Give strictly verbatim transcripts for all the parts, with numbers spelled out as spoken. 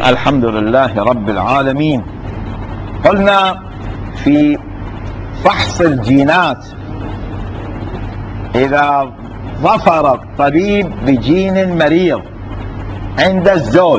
الحمد لله رب العالمين. قلنا في فحص الجينات إذا ظفر الطبيب بجين مريض عند الزوج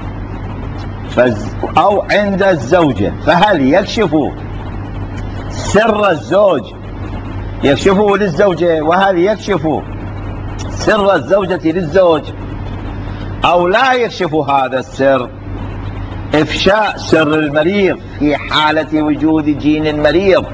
أو عند الزوجة، فهل يكشف سر الزوج يكشفه للزوجة، وهل يكشف سر الزوجة للزوج، أو لا يكشف هذا السر؟ إفشاء سر المريض في حالة وجود جين مريض.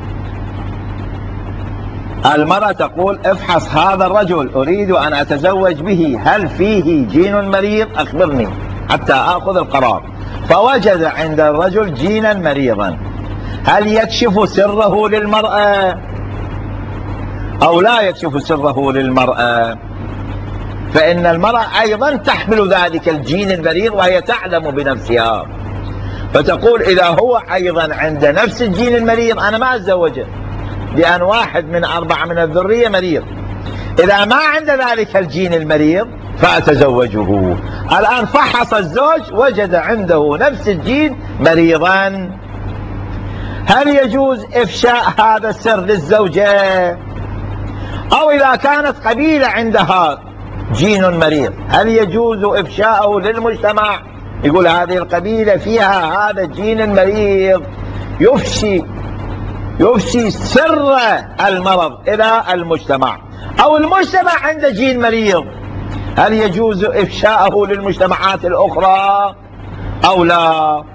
المرأة تقول: افحص هذا الرجل، أريد أن أتزوج به، هل فيه جين مريض؟ أخبرني حتى آخذ القرار. فوجد عند الرجل جينا مريضا، هل يكشف سره للمرأة أو لا يكشف سره للمرأة؟ فإن المرأة أيضا تحمل ذلك الجين المريض وهي تعلم بنفسها، فتقول: إذا هو أيضا عند نفس الجين المريض أنا ما أتزوجه، لأن واحد من أربعة من الذرية مريض. إذا ما عند ذلك الجين المريض فأتزوجه. الآن فحص الزوج وجد عنده نفس الجين مريضا، هل يجوز إفشاء هذا السر للزوجة؟ أو إذا كانت قبيلة عندها جين مريض هل يجوز إفشاءه للمجتمع؟ يقول: هذه القبيلة فيها هذا الجين المريض، يفشي يفشي سر المرض إلى المجتمع. أو المجتمع عنده جين مريض، هل يجوز إفشاءه للمجتمعات الأخرى أو لا؟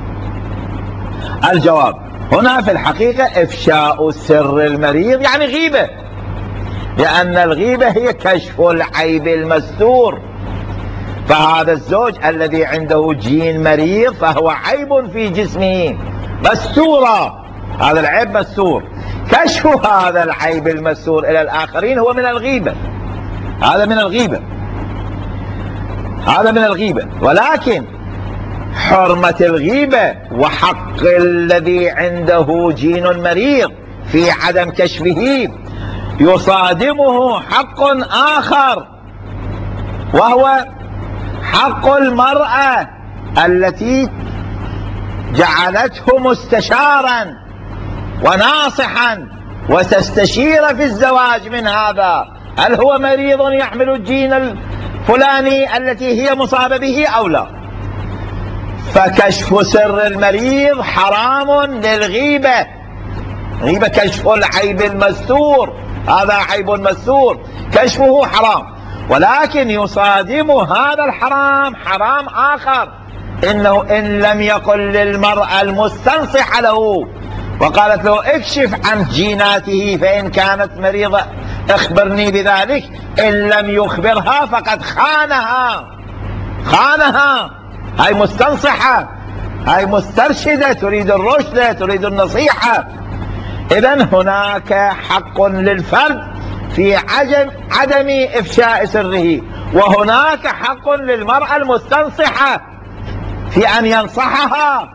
الجواب: هنا في الحقيقة إفشاء سر المريض يعني غيبة، لأن الغيبة هي كشف العيب المستور. فهذا الزوج الذي عنده جين مريض فهو عيب في جسمه مستورا، هذا العيب مستور، كشف هذا العيب المستور إلى الآخرين هو من الغيبة، هذا من الغيبة هذا من الغيبة. ولكن حرمة الغيبة وحق الذي عنده جين مريض في عدم كشفه يصادمه حق آخر، وهو حق المرأة التي جعلته مستشارا وناصحا وتستشير في الزواج من هذا، هل هو مريض يحمل الجين الفلاني التي هي مصابة به أو لا؟ فكشف سر المريض حرام للغيبة. غيبة كشف العيب المستور، هذا عيب مستور كشفه حرام. ولكن يصادم هذا الحرام حرام آخر، إنه إن لم يقل للمرأة المستنصحة له وقالت له: اكشف عن جيناته فإن كانت مريضة اخبرني بذلك، إن لم يخبرها فقد خانها خانها هاي مستنصحة، هاي مسترشدة، تريد الرشد، تريد النصيحة. إذن هناك حق للفرد في عدم عدم إفشاء سره، وهناك حق للمرأة المستنصحة في أن ينصحها،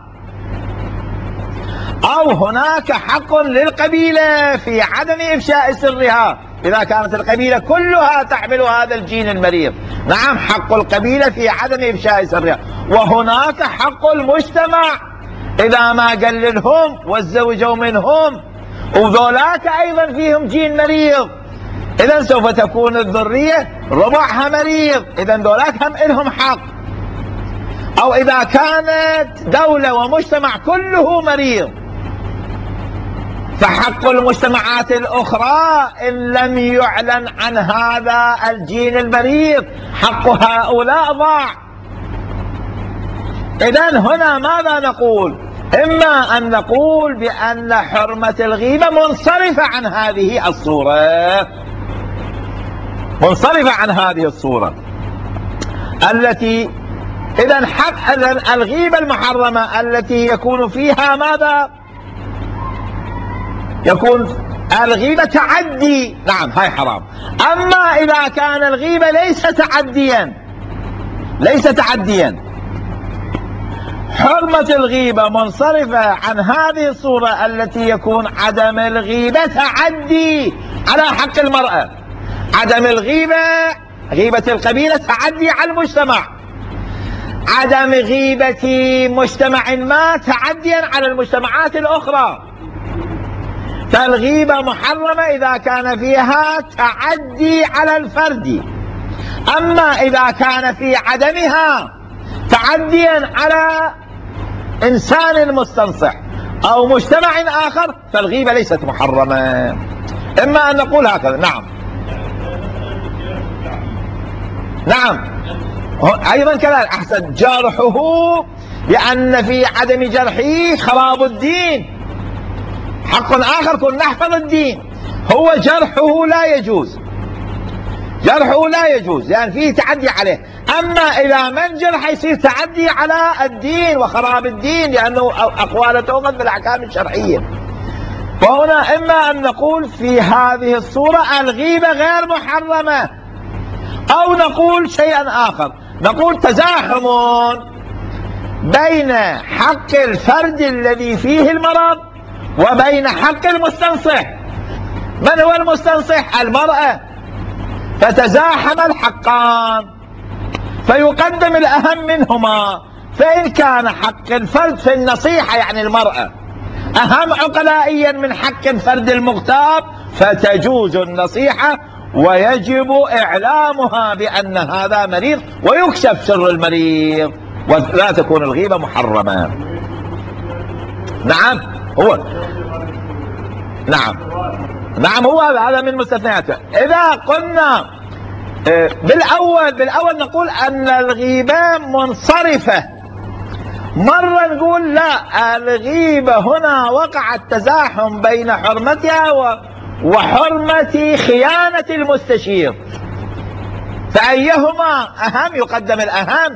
أو هناك حق للقبيلة في عدم إفشاء سرها إذا كانت القبيلة كلها تحمل هذا الجين المريض. نعم، حق القبيلة في عدم إفشاء سرها، وهناك حق المجتمع إذا ما قللهم وتزوجوا منهم وذولاك أيضا فيهم جين مريض، إذن سوف تكون الذرية ربعها مريض، إذن ذولاك هم إلهم حق. أو إذا كانت دولة ومجتمع كله مريض فحق المجتمعات الأخرى إن لم يعلن عن هذا الجين المريض حق هؤلاء ضاع. إذن هنا ماذا نقول؟ إما أن نقول بأن حرمة الغيبة منصرفة عن هذه الصورة، منصرفة عن هذه الصورة التي إذن حق الغيبة المحرمة التي يكون فيها ماذا؟ يكون الغيبة تعدي، نعم هاي حرام. أما إذا كان الغيبة ليس تعديا ليس تعديا حرمة الغيبة منصرفة عن هذه الصورة التي يكون عدم الغيبة تعدي على حق المرأة. عدم الغيبة، غيبة القبيلة، تعدي على المجتمع. عدم غيبة مجتمع ما تعديا على المجتمعات الأخرى، فالغيبة محرمة إذا كان فيها تعدي على الفرد. أما إذا كان في عدمها تعديا على إنسان مستنصح أو مجتمع آخر فالغيبة ليست محرمة. إما أن نقول هكذا. نعم نعم أيضا كذلك. أحسن. جرحه لأن في عدم جرحه خراب الدين. حق آخر كن نحفظ الدين، هو جرحه لا يجوز، جرحه لا يجوز لأن فيه تعدي عليه. أما إذا من جرح يصير تعدي على الدين وخراب الدين لأنه أقواله تؤخذ بالأحكام الشرعية. فهنا إما أن نقول في هذه الصورة الغيبة غير محرمة، أو نقول شيئا آخر، نقول تزاحم بين حق الفرد الذي فيه المرض وبين حق المستنصح. من هو المستنصح؟ المرأة. فتزاحم الحقان فيقدم الأهم منهما. فإن كان حق الفرد في النصيحة يعني المرأة أهم عقلائيا من حق الفرد المغتاب فتجوز النصيحة ويجب إعلامها بأن هذا مريض ويكشف سر المريض ولا تكون الغيبة محرمة. نعم هو نعم نعم هو هذا من مستثنياته. إذا قلنا بالأول بالأول نقول أن الغيبة منصرفة، مرة نقول لا، الغيبة هنا وقع التزاحم بين حرمتها وحرمة خيانة المستشير، فأيهما أهم يقدم الأهم.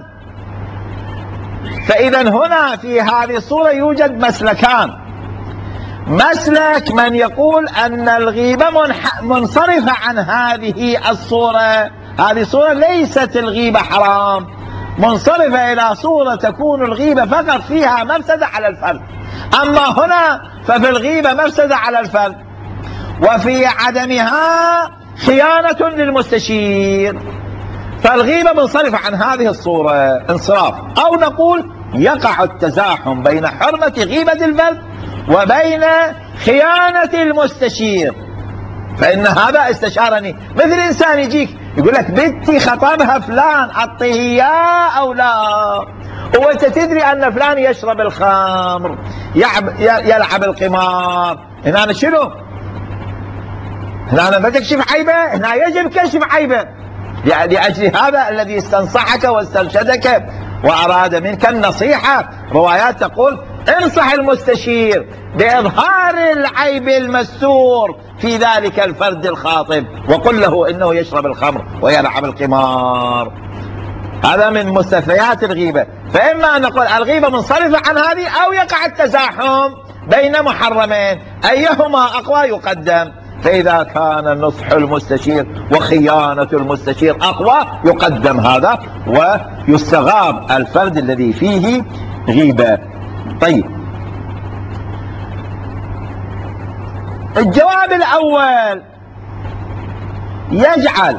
فإذا هنا في هذه الصورة يوجد مسلكان. مسلك من يقول أن الغيبة منصرفة عن هذه الصورة، هذه الصورة ليست الغيبة حرام، منصرفة إلى صورة تكون الغيبة فقط فيها مفسدة على الفرد. أما هنا ففي الغيبة مفسدة على الفرد وفي عدمها خيانة للمستشير، فالغيبة منصرفة عن هذه الصورة انصراف. أو نقول يقع التزاحم بين حرمة غيبة الفرد وبين خيانة المستشير، فإن هذا استشارني. مثل إنسان يجيك يقول لك بنتي خطبها فلان أعطيه إياه أو لا، وأنت تدري أن فلان يشرب الخمر يلعب القمار، هنا شنو؟ هنا ما تكشف عيبه، هنا يجب كشف عيبه لأجل هذا الذي استنصحك واسترشدك وأراد منك النصيحة. روايات تقول انصح المستشير بإظهار العيب المستور في ذلك الفرد الخاطب وقل له إنه يشرب الخمر ويلعب القمار. هذا من مستثنيات الغيبة. فإما أن نقول الغيبة منصرفة عن هذه أو يقع التزاحم بين محرمين، أيهما أقوى يقدم. فإذا كان نصح المستشير وخيانة المستشير أقوى يقدم هذا ويستغاب الفرد الذي فيه غيبة. طيب الجواب الأول يجعل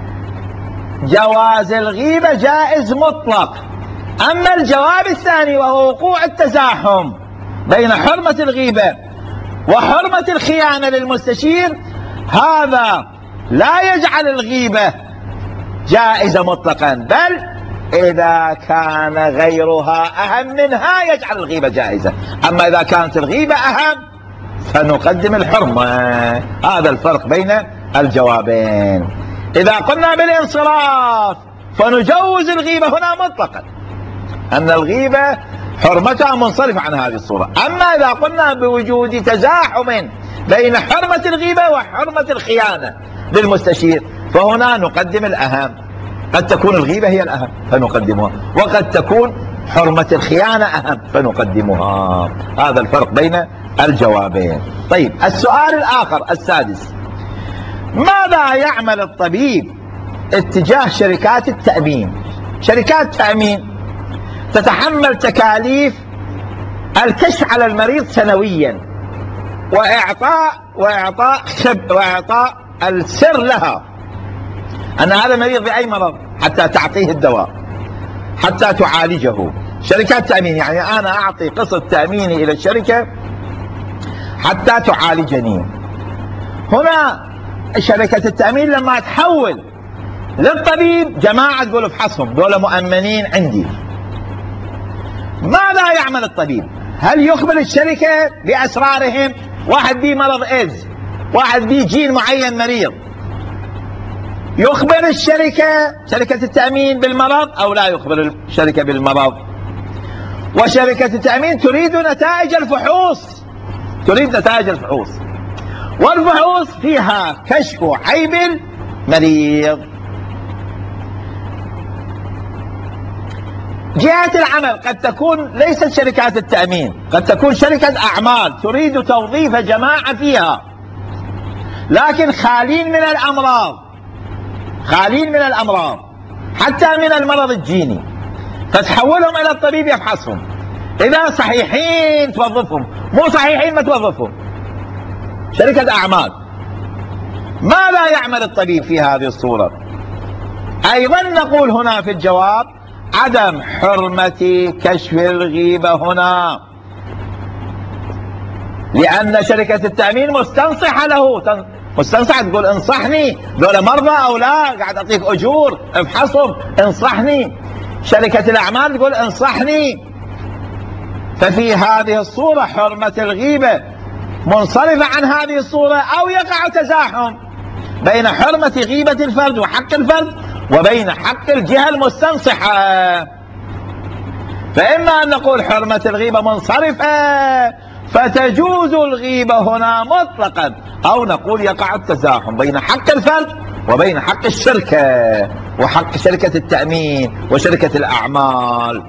جواز الغيبة جائز مطلق. أما الجواب الثاني وهو وقوع التزاحم بين حرمة الغيبة وحرمة الخيانة للمستشير، هذا لا يجعل الغيبة جائزة مطلقا، بل إذا كان غيرها أهم منها يجعل الغيبة جائزة. أما إذا كانت الغيبة أهم فنقدم الحرمة. هذا الفرق بين الجوابين. إذا قلنا بالانصراف فنجوز الغيبة هنا مطلقا، أن الغيبة حرمتها منصرفة عن هذه الصورة. أما إذا قلنا بوجود تزاحم بين حرمة الغيبة وحرمة الخيانة للمستشير فهنا نقدم الأهم. قد تكون الغيبة هي الأهم فنقدمها، وقد تكون حرمة الخيانة أهم فنقدمها. هذا الفرق بين الجوابين. طيب السؤال الآخر السادس: ماذا يعمل الطبيب اتجاه شركات التأمين؟ شركات تأمين تتحمل تكاليف الكشف على المريض سنويا وإعطاء وإعطاء خب وإعطاء السر لها أن هذا مريض بأي مرض حتى تعطيه الدواء. حتى تعالجه. شركات تأمين يعني أنا أعطي قسط تأميني إلى الشركة حتى تعالجني. هنا شركة التأمين لما تحول للطبيب جماعة تقول افحصهم، دول مؤمنين عندي. ماذا يعمل الطبيب؟ هل يخبر الشركة بأسرارهم؟ واحد بيه مرض إيدز، واحد بيه جين معين مريض، يخبر الشركة شركة التأمين بالمرض أو لا يخبر الشركة بالمرض؟ وشركة التأمين تريد نتائج الفحوص، تريد نتائج الفحوص، والفحوص فيها كشف عيب المريض. جهة العمل قد تكون ليست شركات التأمين، قد تكون شركة أعمال تريد توظيف جماعة فيها لكن خالين من الأمراض، خالين من الأمراض حتى من المرض الجيني، فتحولهم إلى الطبيب يفحصهم، إذا صحيحين توظفهم، مو صحيحين ما توظفهم. شركة أعمال. ماذا يعمل الطبيب في هذه الصورة؟ أيضا نقول هنا في الجواب عدم حرمة كشف الغيبة هنا، لأن شركة التأمين مستنصحة له، مستنصحة تقول انصحني، دول مرضى أو لا، قاعد أعطيك أجور افحصهم انصحني. شركة الأعمال تقول انصحني. ففي هذه الصورة حرمة الغيبة منصرفة عن هذه الصورة، أو يقع تزاحم بين حرمة غيبة الفرد وحق الفرد وبين حق الجهة المستنصحة. فإما أن نقول حرمة الغيبة منصرفة فتجوز الغيبة هنا مطلقا، أو نقول يقع التزاحم بين حق الفرد وبين حق الشركة وحق شركة التأمين وشركة الأعمال.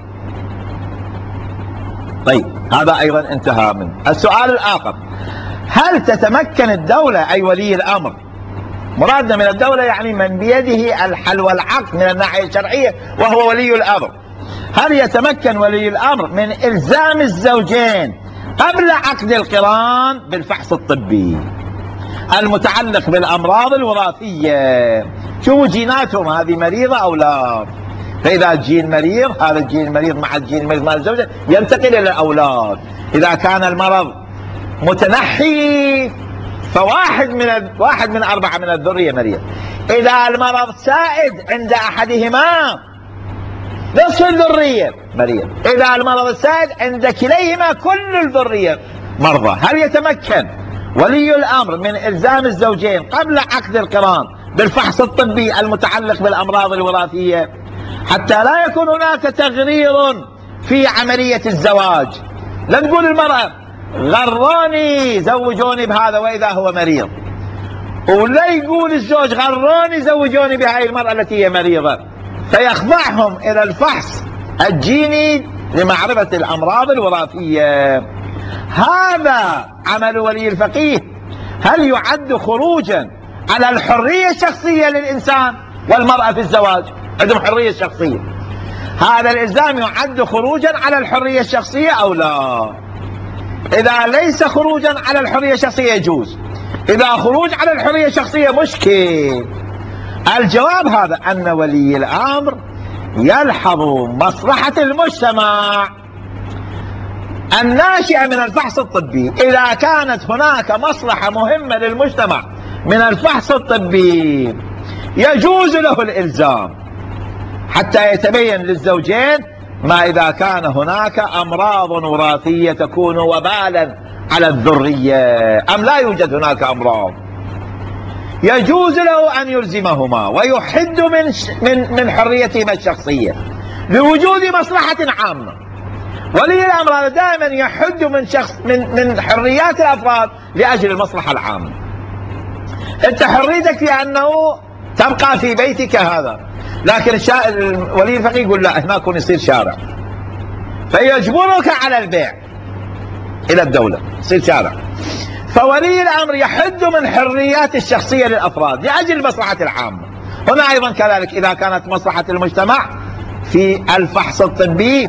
طيب هذا أيضا انتهى منه. السؤال الآخر، هل تتمكن الدولة أي ولي الأمر، مرادنا من الدولة يعني من بيده الحل والعقد من الناحية الشرعية وهو ولي الأمر، هل يتمكن ولي الأمر من إلزام الزوجين قبل عقد القران بالفحص الطبي المتعلق بالأمراض الوراثية؟ شو جيناتهم، هذه مريضة أو لا؟ فإذا الجين مريض، هذا الجين المريض مع الجين المريض مع الزوجة ينتقل إلى الأولاد. إذا كان المرض متنحي فواحد من واحد من أربعة من الذرية مريض. إذا المرض سائد عند أحدهما نصف الذرية مريض. إذا المرض السائد عند كليهما كل الذرية مرضى. هل يتمكن ولي الأمر من إلزام الزوجين قبل عقد القران بالفحص الطبي المتعلق بالأمراض الوراثية حتى لا يكون هناك تغرير في عملية الزواج؟ لا تقول المرأة غروني زوجوني بهذا وإذا هو مريض، ولا يقول الزوج غروني زوجوني بهذه المرأة التي هي مريضة، فيخضعهم إلى الفحص الجيني لمعرفة الأمراض الوراثية. هذا عمل ولي الفقيه. هل يعد خروجا على الحرية الشخصية للإنسان والمرأة في الزواج؟ عندهم حرية شخصية، هذا الإلزام يعد خروجا على الحرية الشخصية أو لا؟ إذا ليس خروجا على الحرية الشخصية يجوز، إذا خروج على الحرية الشخصية مشكل. الجواب هذا أن ولي الأمر يلحظ مصلحة المجتمع الناشئة من الفحص الطبي. إذا كانت هناك مصلحة مهمة للمجتمع من الفحص الطبي يجوز له الإلزام حتى يتبين للزوجين ما إذا كان هناك أمراض وراثية تكون وبالا على الذرية أم لا يوجد هناك أمراض. يجوز له أن يلزمهما ويحد من من من حريتهما الشخصية لوجود مصلحة عامة. ولي الأمر دائما يحد من شخص من من حريات الأفراد لأجل المصلحة العامة. أنت حريتك في أنه تبقى في بيتك هذا، لكن ولي الفقيه يقول لا هناك يصير شارع، فيجبرك على البيع إلى الدولة يصير شارع. فولي الأمر يحد من حريات الشخصية للأفراد لأجل المصلحة العامة. هنا أيضا كذلك إذا كانت مصلحة المجتمع في الفحص الطبي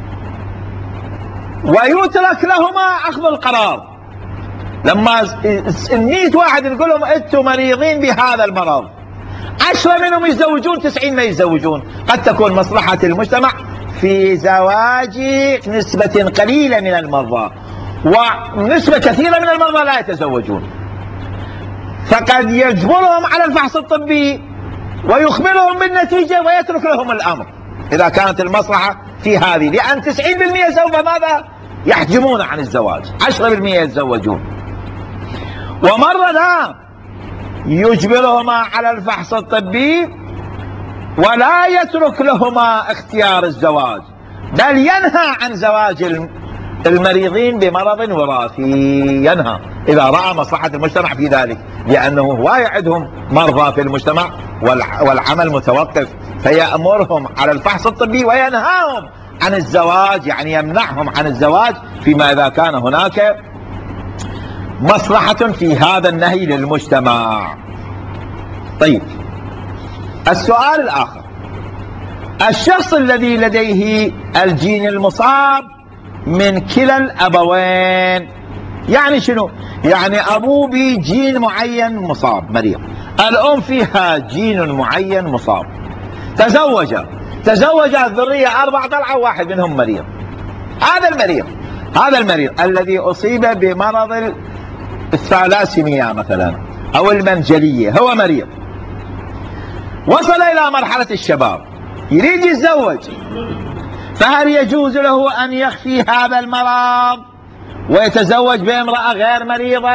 ويترك لهما أخذ القرار. لما مئة واحد نقول لهم أنتم مريضين بهذا المرض، عشرة منهم يتزوجون تسعين ما يتزوجون، قد تكون مصلحة المجتمع في زواج نسبة قليلة من المرضى، ونسبة كثيرة من المرضى لا يتزوجون، فقد يجبرهم على الفحص الطبي ويخبرهم بالنتيجة ويترك لهم الأمر إذا كانت المصلحة في هذه، لأن تسعين بالمئة سوف ماذا؟ يحجمون عن الزواج، عشرة بالمئة يتزوجون. ومرة لا يجبرهما على الفحص الطبي ولا يترك لهما اختيار الزواج، بل ينهى عن زواج المريضين بمرض وراثي، ينهى إذا رأى مصلحة المجتمع في ذلك، لأنه هو يعدهم مرضى في المجتمع والعمل متوقف، فيأمرهم على الفحص الطبي وينهاهم عن الزواج، يعني يمنعهم عن الزواج فيما إذا كان هناك مصلحة في هذا النهي للمجتمع. طيب، السؤال الآخر: الشخص الذي لديه الجين المصاب من كلا الأبوين، يعني شنو؟ يعني أبوه بجين معين مصاب مريض، الأم فيها جين معين مصاب، تزوج تزوج الذرية أربعة طلعوا واحد منهم مريض. هذا المريض هذا المريض الذي أصيب بمرض الثالاسيميا مثلا أو المنجلية، هو مريض وصل إلى مرحلة الشباب يريد يتزوج، فهل يجوز له أن يخفي هذا المرض ويتزوج بامرأة غير مريضة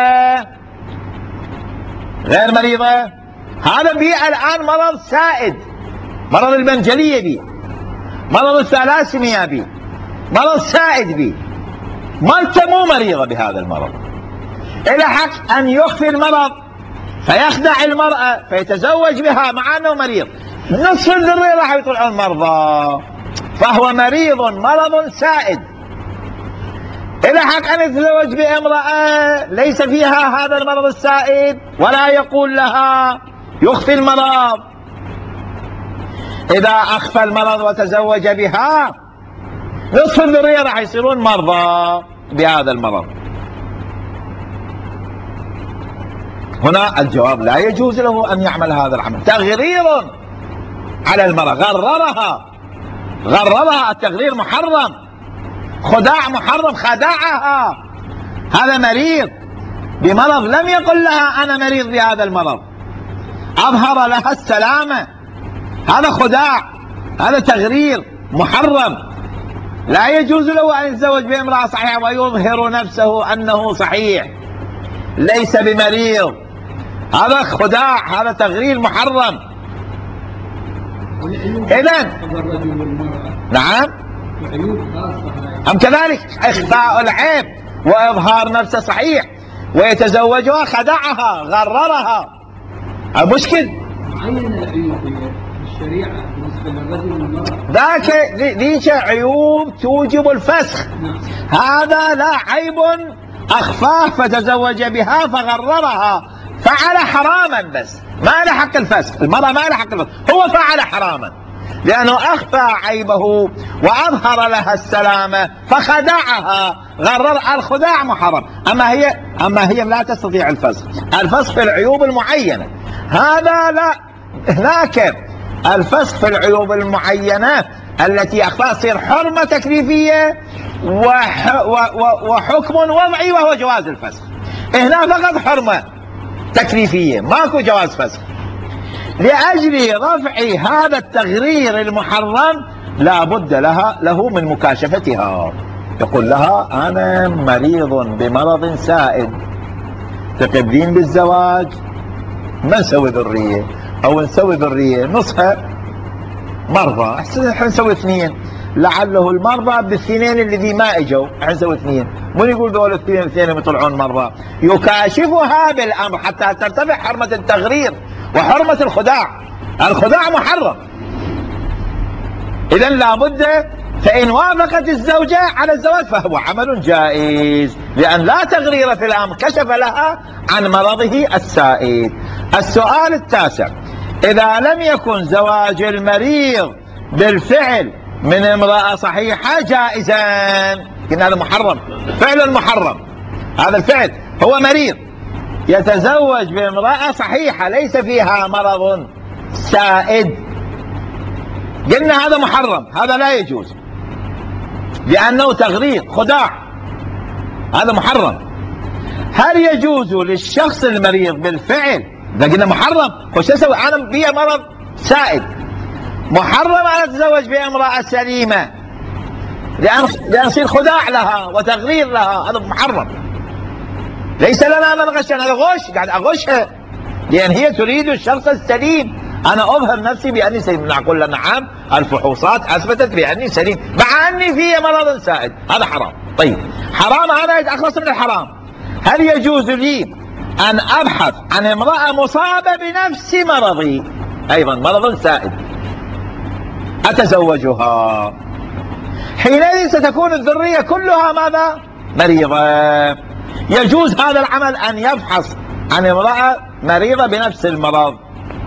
غير مريضة هذا بي الآن مرض سائد، مرض المنجلية بي، مرض الثالاسيميا بي، مرض سائد بي، مرته مو مريضة بهذا المرض، إلى حق أن يخفي المرض فيخدع المرأة فيتزوج بها مع أنه مريض، نصف الذرية راح يطلعون مرضى، فهو مريض مرض سائد، إلى حق أن يتزوج بامرأة ليس فيها هذا المرض السائد ولا يقول لها يخفي المرض. إذا أخفى المرض وتزوج بها نصف الذرية راح يصيرون مرضى بهذا المرض. هنا الجواب: لا يجوز له أن يعمل هذا العمل، تغرير على المرأة، غررها غررها التغرير محرم، خداع محرم، خدعها. هذا مريض بمرض لم يقل لها أنا مريض بهذا المرض، أظهر لها السلامة، هذا خداع، هذا تغرير محرم. لا يجوز له أن يتزوج بامرأة صحيحة ويظهر نفسه أنه صحيح ليس بمريض، هذا خداع، هذا تغرير محرم. إذن نعم، أم كذلك إخفاء العيب وإظهار نفسه صحيح ويتزوجها، خدعها، غررها، المشكل معين العيوب الشريعة بالنسبة للرجل والمرأة، ذاك ذيك عيوب توجب الفسخ. هذا لا عيب أخفاه فتزوج بها فغررها، فعل حراما، بس ما له حق الفسخ، المرأة ما له حق الفسخ، هو فعل حراما لأنه أخفى عيبه وأظهر لها السلامة فخدعها، غرر. الخداع محرم، أما هي أما هي لا تستطيع الفسخ، الفسخ في العيوب المعينة، هذا لا. هناك الفسخ في العيوب المعينة التي أخفاها تصير حرمة تكليفية وح وحكم وضعي وهو جواز الفسخ. هنا فقط حرمة تكليفية، ماكو جواز فسخ. لأجل رفع هذا التغرير المحرم لا بد لها له من مكاشفتها، يقول لها أنا مريض بمرض سائد، تقبلين بالزواج؟ ما نسوي ذرية، أو نسوي ذرية نصها مرضى، احسن احنا نسوي اثنين، لعله المرضى بالاثنين الذي ما اجوا، احنا نسوي اثنين، من يقول دول الاثنين الاثنين يطلعون مرضى؟ يكاشفها بالامر حتى ترتفع حرمة التغرير وحرمة الخداع، الخداع محرم. اذا لابد، فان وافقت الزوجة على الزواج فهو عمل جائز، لان لا تغرير في الامر، كشف لها عن مرضه السائد. السؤال التاسع: إذا لم يكن زواج المريض بالفعل من امرأة صحيحة جائزا، إن هذا محرم، فعل محرم، هذا الفعل هو مريض يتزوج بامرأة صحيحة ليس فيها مرض سائد، قلنا هذا محرم، هذا لا يجوز. لأنه تغرير خداع، هذا محرم. هل يجوز للشخص المريض بالفعل؟ إذا قلنا محرم، وش أسوي؟ أنا بي مرض سائد، محرم أن أتزوج بامرأة سليمة لأن لأن يصير خداع لها وتغرير لها، هذا محرم. ليس لنا من غشنا، هذا غش، قاعد أغشها لأن هي تريد الشخص السليم. أنا أظهر نفسي بأني سليم، نقول نعم الفحوصات أثبتت بأني سليم مع أني في مرض سائد، هذا حرام. طيب حرام، أنا أتخلص من الحرام. هل يجوز لي أن أبحث عن امرأة مصابة بنفس مرضي، أيضا مرض سائد، أتزوجها؟ حينئذ ستكون الذرية كلها ماذا؟ مريضة. يجوز هذا العمل أن يبحث عن امرأة مريضة بنفس المرض.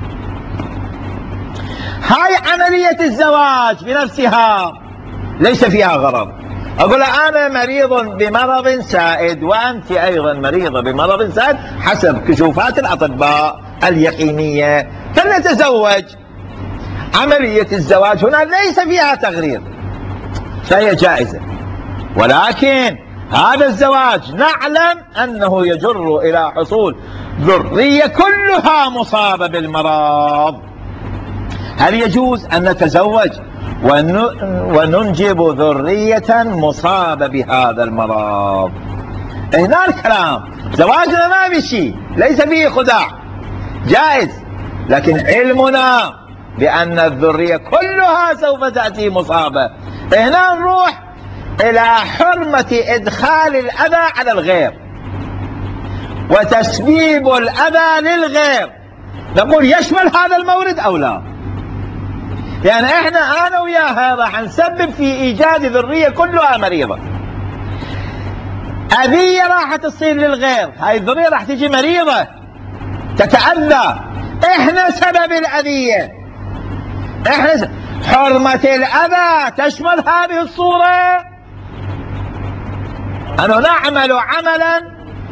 هاي عملية الزواج بنفسها ليس فيها غرض. أقول أنا مريض بمرض سائد وأنت أيضا مريضة بمرض سائد حسب كشوفات الأطباء اليقينية، فلنتزوج. عملية الزواج هنا ليس فيها تغرير، فهي جائزة. ولكن هذا الزواج نعلم أنه يجر إلى حصول ذرية كلها مصابة بالمرض. هل يجوز أن نتزوج وننجب ذرية مصابة بهذا المرض؟ هنا الكلام. زواجنا ما بشيء، ليس فيه خداع، جائز، لكن علمنا بأن الذرية كلها سوف تأتي مصابة. هنا نروح إلى حرمة إدخال الأذى على الغير وتسبيب الأذى للغير. نقول يشمل هذا المورد أو لا؟ يعني احنا انا وياها راح نسبب في ايجاد ذريه كلها مريضه، اذيه راح تصير للغير، هاي الذريه راح تجي مريضه تتاذى، احنا سبب الاذيه، احنا سبب. حرمه الاذى تشمل هذه الصوره، انه نعمل عملا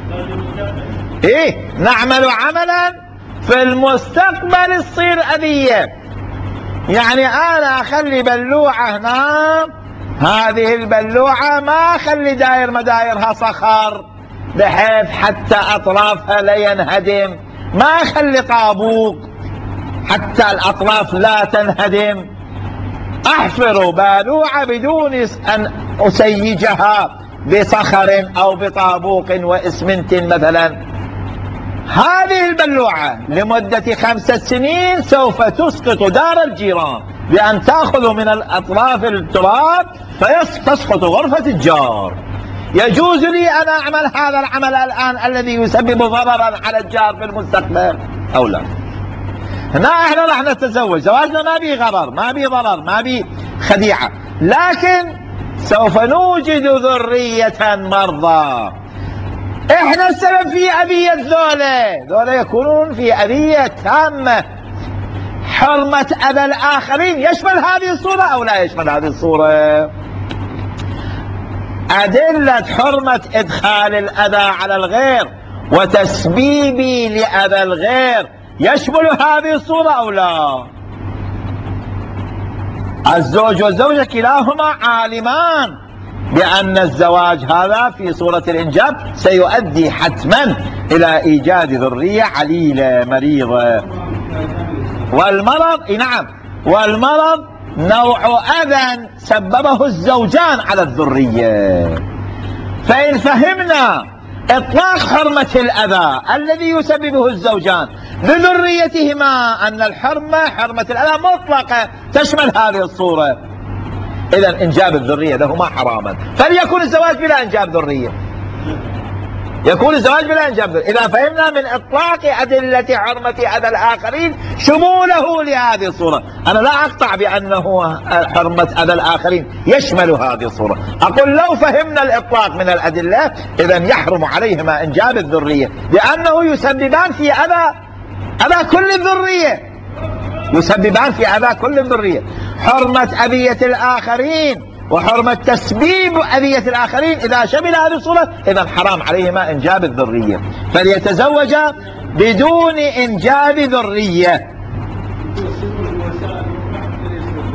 ايه نعمل عملا في المستقبل تصير اذيه. يعني أنا أخلي بلوعة هنا، هذه البلوعة ما أخلي داير مدايرها صخر بحيث حتى أطرافها لا ينهدم، ما أخلي طابوق حتى الأطراف لا تنهدم، أحفر بلوعة بدون أن أسيجها بصخر أو بطابوق وإسمنت مثلا. هذه البلوعة لمدة خمسة سنين سوف تسقط دار الجيران بأن تأخذ من الأطراف التراب فتسقط غرفة الجار. يجوز لي أن أعمل هذا العمل الآن الذي يسبب ضررا على الجار في المستقبل أو لا؟ هنا احنا راح نتزوج، زواجنا ما بيه غرر، ما بيه ضرر، ما بيه خديعة، لكن سوف نوجد ذرية مرضى. احنا السبب في أذية ذولا، ذولا يكونون في أذية تامة. حرمة أذى الآخرين يشمل هذه الصورة أو لا يشمل هذه الصورة؟ أدلة حرمة إدخال الأذى على الغير وتسبيبي لأذى الغير يشمل هذه الصورة أو لا؟ الزوج والزوجة كلاهما عالمان بأن الزواج هذا في صورة الإنجاب سيؤدي حتما إلى إيجاد ذرية عليلة مريضة. والمرض نعم، والمرض نوع أذى سببه الزوجان على الذرية. فإن فهمنا إطلاق حرمة الأذى الذي يسببه الزوجان لذريتهما أن الحرمة حرمة الأذى مطلقة تشمل هذه الصورة، إذن إنجاب الذرية لهما حراما، فليكون الزواج بلا إنجاب ذرية، يكون الزواج بلا إنجاب ذرية. إذا فهمنا من إطلاق أدلة حرمة أذى الآخرين شموله لهذه الصورة. أنا لا أقطع بأنه حرمة أذى الآخرين يشمل هذه الصورة، أقول لو فهمنا الإطلاق من الأدلة إذن يحرم عليهما إنجاب الذرية، لأنه يسببان في أذى أذى كل الذرية، يسببان في أذى كل الذرية. حرمة أذية الآخرين وحرمة تسبيب أذية الآخرين إذا شمل هذه الصورة إذا حرام عليهما إنجاب الذرية، فليتزوجا بدون إنجاب ذرية.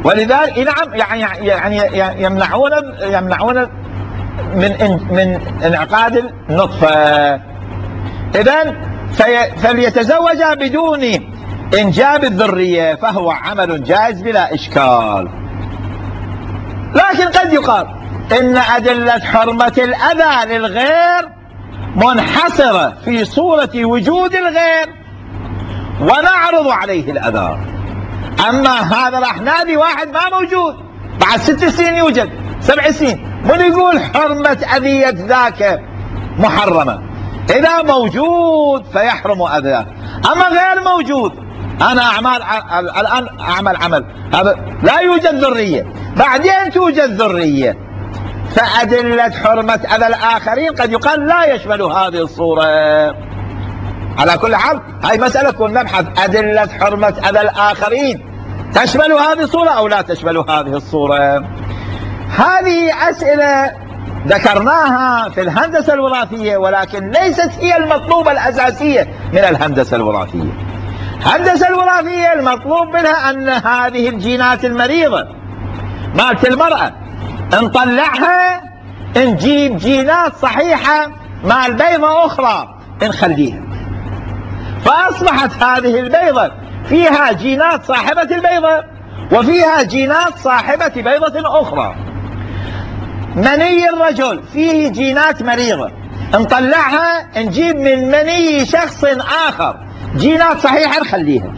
ولذلك نعم يعني يعني يمنعون يمنعون من من انعقاد النطفة. إذن فليتزوج بدون إنجاب الذرية فهو عمل جائز بلا إشكال. لكن قد يقال إن أدلة حرمة الأذى للغير منحصرة في صورة وجود الغير ونعرض عليه الأذى. أما هذا راح نادي واحد ما موجود بعد ست سنين يوجد سبع سنين، من يقول حرمة أذية ذاك محرمة؟ إذا موجود فيحرم أذاه، أما غير موجود أنا أعمال الآن أعمل عمل هذا لا يوجد ذرية، بعدين توجد ذرية، فأدلة حرمة أذى الآخرين قد يقال لا يشمل هذه الصورة. على كل حال هاي مسألة كنا نبحث أدلة حرمة أذى الآخرين تشمل هذه الصورة أو لا تشمل هذه الصورة. هذه أسئلة ذكرناها في الهندسة الوراثية، ولكن ليست هي المطلوبة الأساسية من الهندسة الوراثية. الهندسة الوراثية المطلوب منها أن هذه الجينات المريضة مالت المرأة نطلعها، نجيب جينات صحيحة مال بيضة أخرى نخليها، فأصبحت هذه البيضة فيها جينات صاحبة البيضة وفيها جينات صاحبة بيضة أخرى. مني الرجل فيه جينات مريضة نطلعها، نجيب من مني شخص آخر جينات صحيحة نخليها.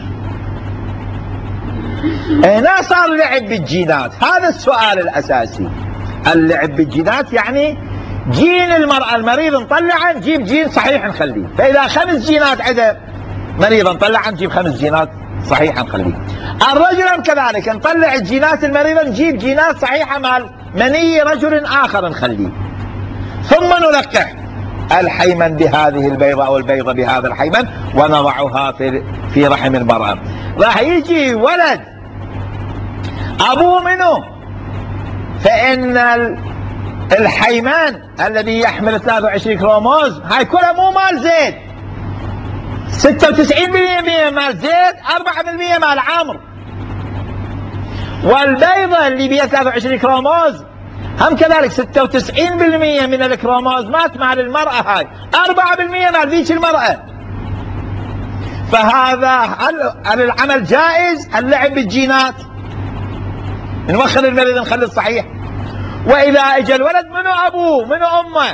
هنا صار لعب بالجينات. هذا السؤال الأساسي، اللعب بالجينات يعني جين المرأة المريض نطلعه نجيب جين صحيح نخليه، فإذا خمس جينات عندها مريضة نطلعها نجيب خمس جينات صحيحة نخليه. الرجل كذلك نطلع الجينات المريضة نجيب جينات صحيحة مال مني رجل آخر نخليه، ثم نلقح الحيمن بهذه البيضة أو البيضة بهذا الحيمن ونضعها في في رحم المرأة. راح يجي ولد أبوه منه، فإن الحيمان الذي يحمل ثلاثة وعشرين كروموز هاي كلها مو مال زيد، ستة وتسعين بالمئة مال زيد، أربعة بالمئة مال عمرو. والبيضة اللي بيها ثلاثة وعشرين كروموز هم كذلك ستة وتسعين بالمئة من الكروموزومات مال المرأة، هاي أربعة بالمئة مال ذيك المرأة. فهذا هل العمل جائز؟ اللعب بالجينات، نوخر المريض نخلي الصحيح. وإذا اجى الولد منو أبوه منو أمه؟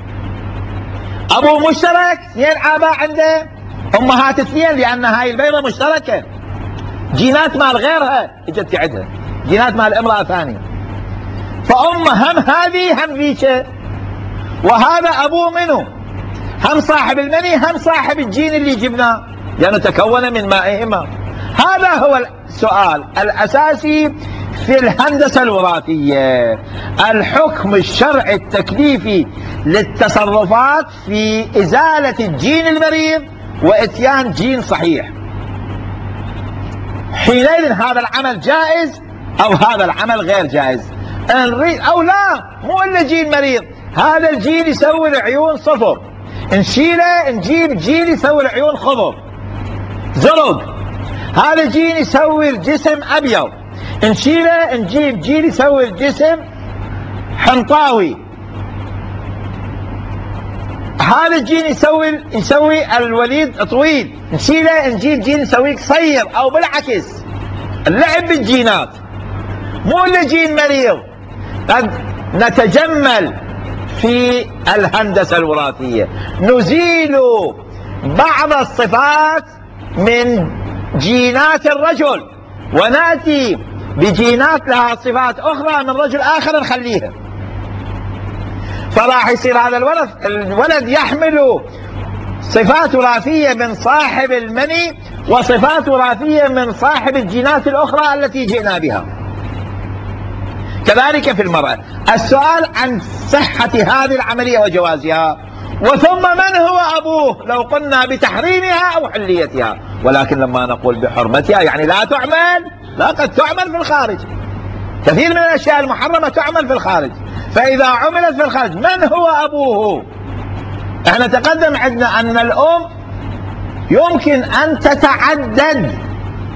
أبوه مشترك، اثنين آباء عنده، أمهات اثنين، لأن هاي البيضة مشتركة، جينات مال غيرها اجت عندها، جينات مال امرأة ثانية، فأمه هم هذه هم ذيك، وهذا أبوه منه هم صاحب المني هم صاحب الجين اللي جبناه لأنه تكون من مائهما. هذا هو السؤال الأساسي في الهندسة الوراثية، الحكم الشرعي التكليفي للتصرفات في إزالة الجين المريض وإتيان جين صحيح. حينئذ هذا العمل جائز أو هذا العمل غير جائز، نريد أو لا. مو إلا جين مريض، هذا الجين يسوي العيون صفر، نشيله نجيب جين يسوي العيون خضر زرق، هذا الجين يسوي الجسم أبيض، نشيله نجيب جين يسوي الجسم حنطاوي، هذا الجين يسوي يسوي الوليد طويل، نشيله نجيب جين يسويه قصير، او بالعكس. اللعب بالجينات، مو الا جين مريض. قد نتجمل في الهندسة الوراثية، نزيل بعض الصفات من جينات الرجل ونأتي بجينات لها صفات أخرى من رجل آخر نخليها، فراح يصير هذا الولد الولد يحمل صفات وراثية من صاحب المني وصفات وراثية من صاحب الجينات الأخرى التي جئنا بها. كذلك في المرأة. السؤال عن صحة هذه العملية وجوازها، وثم من هو أبوه لو قلنا بتحريمها أو حليتها. ولكن لما نقول بحرمتها يعني لا تعمل، لا، قد تعمل في الخارج، كثير من الأشياء المحرمة تعمل في الخارج. فإذا عملت في الخارج من هو أبوه؟ احنا تقدم عندنا أن الأم يمكن أن تتعدد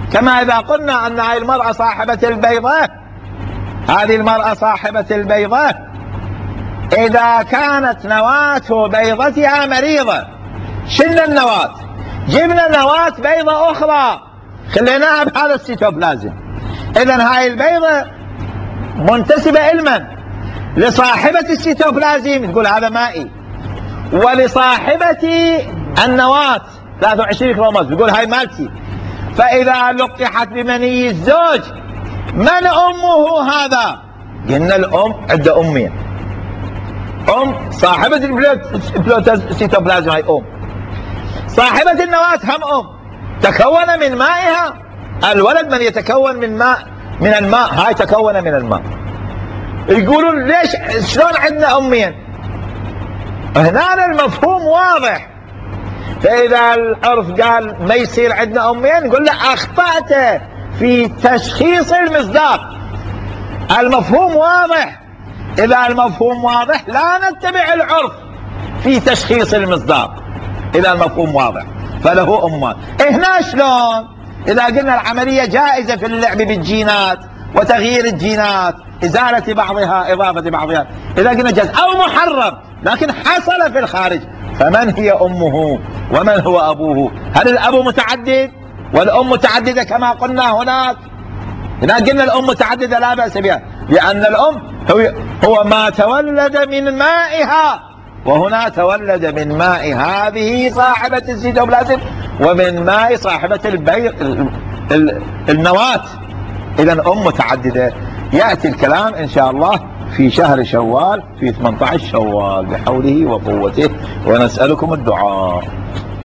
كما إذا قلنا أن هذه المرأة صاحبة البيضة، هذه المرأة صاحبة البيضة إذا كانت نواة بيضتها مريضة، شلنا النواة، جبنا نواة بيضة أخرى خليناها بهذا السيتوبلازم، إذن هاي البيضة منتسبة إلمن؟ لصاحبة السيتوبلازم، تقول هذا مائي، ولصاحبة النواة ثلاثة وعشرين كروموزوم تقول هاي مالتي. فإذا لقحت بمني الزوج من أمه هذا؟ قلنا الأم عدة أمين، أم صاحبة السيتوبلازم هاي أم، صاحبة النواة هم أم، تكون من مائها. الولد من يتكون من ماء، من الماء، هاي تكون من الماء. يقولون ليش شلون عندنا أمين؟ هنا المفهوم واضح. فإذا العرف قال ما يصير عندنا أمين نقول له أخطأت في تشخيص المصداق. المفهوم واضح، إذا المفهوم واضح لا نتبع العرف في تشخيص المصداق. إذا المفهوم واضح فله أمان. هنا شلون؟ إذا قلنا العملية جائزة في اللعب بالجينات وتغيير الجينات، إزالة بعضها إضافة بعضها، إذا قلنا جائز أو محرم لكن حصل في الخارج، فمن هي أمه ومن هو أبوه؟ هل الأب متعدد والأم متعددة كما قلنا هناك؟ إذا قلنا الأم متعددة لا بأس بها، لأن الأم هو, هو ما تولد من مائها، وهنا تولد من ماء هذه صاحبة السيتوبلازم ومن ماء صاحبة البيض النواة. إذا أم متعددة. يأتي الكلام إن شاء الله في شهر شوال، في ثمانية عشر شوال بحوله وقوته، ونسألكم الدعاء.